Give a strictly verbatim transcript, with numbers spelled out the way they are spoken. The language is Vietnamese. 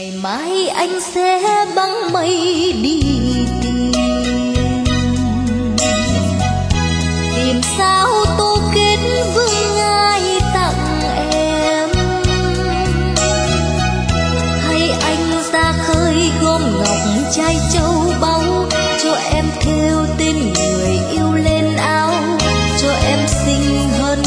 mai anh sẽ băng mây đi tìm, tìm sao tô kết vương ai tặng em, hay anh ra khơi gom ngọc trai châu báu, cho em thêu tên người yêu lên áo, cho em xinh hơn